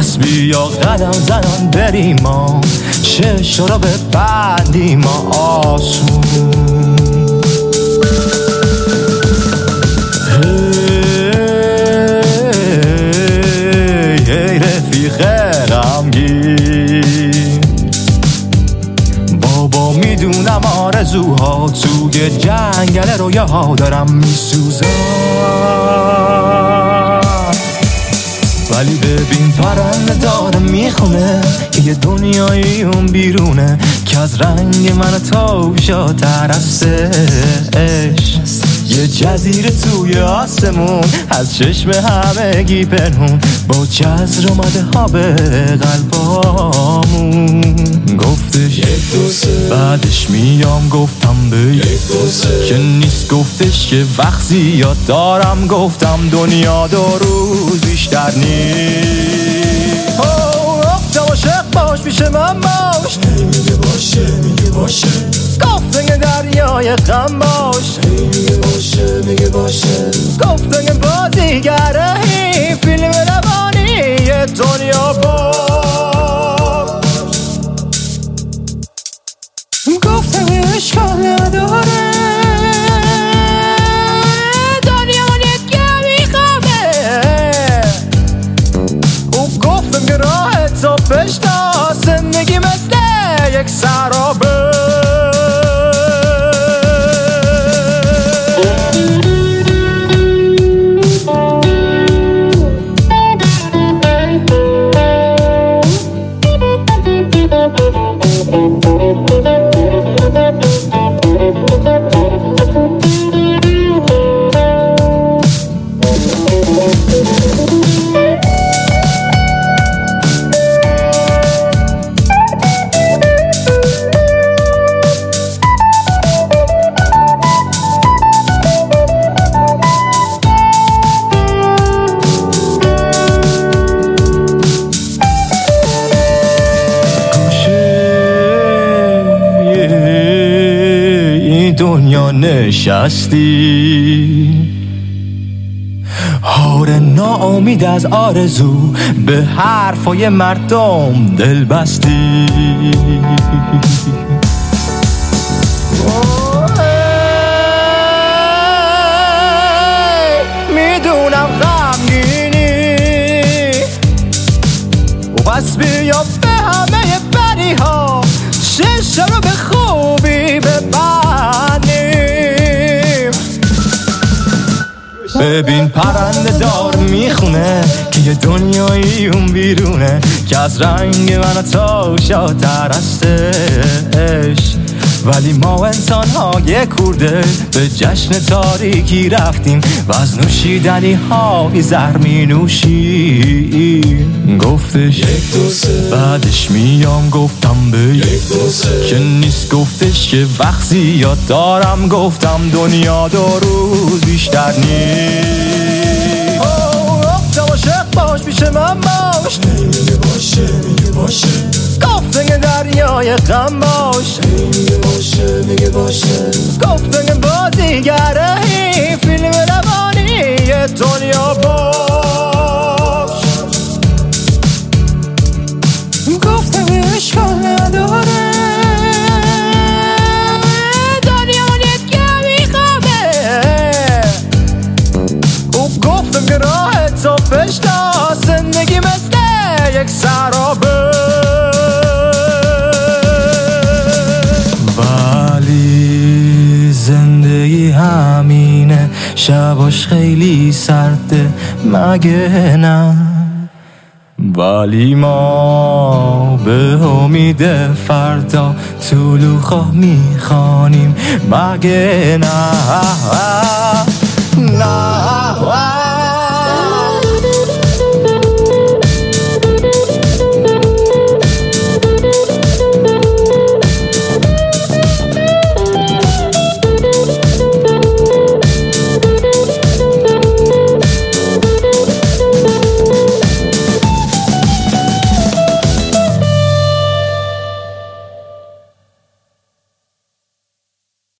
پس بیا قدم زنان بریم ما، چشم رو ببندیم ما آسون. هی رفیق غمگین، بابا میدونم آرزوها توی جنگل رویاها دارم میسوزم، ولی ببین پرنده داره میخونه که یه دنیایی اون بیرونه که از رنگ من تابشاتر هستش. یه جزیره توی آسمون از چشم همگی پنهون، با جزر اومده ها به قلبامون. گفتش یک دو سه، بعدش میام گفتم به که نیست، گفتش که وقت زیاد دارم، گفتم دنیا دو روز بیشتر نیست. گفتم عاشق باش پیش من باش، میگه باشه میگه باشه، گفتم دریای غم باش، میگه باشه میگه باشه، گفتم بازیگره این فیلم روانی دنیا باش، گفتم اشکال نداره دنیا یک کمی خوابه، او گفتم که راه تا پیش تا زندگی مثل یک سرابه. دنیا نشستی هار ناامید از آرزو، به حرفای مردم دل بستی. میدونم غمگینی و بس بیا به همه بری ها چشم رو به خوبی ببندیم. ببین پرنده دار میخونه که یه دنیایی اون بیرونه که از رنگ من تاشاتر هستش، ولی ما انسان ها یه کورده به جشن تاریکی رفتیم و از نوشیدنی های زر می نوشیم. گفتش یک دو سه، بعدش میام گفتم به که نیست، گفتش که وقت زیاد دارم، گفتم دنیا دو روز بیشتر نیست. گفتم عاشق باش پیش من باش، میگه باشه میگه باشه، گفتم دریای غم باش، میگه باشه میگه باشه، گفتم بازیگره این فیلم روانی دنیا باش، گفتم اشکال نداره دنیا یک کمی خوابه، او گفتم که راه تا پیش تا زندگی مثل یک سرابه، ولی زندگی همینه شباش خیلی سرده مگه نه، ولی ما به امید فردا طلوع میخوانیم مگه نه.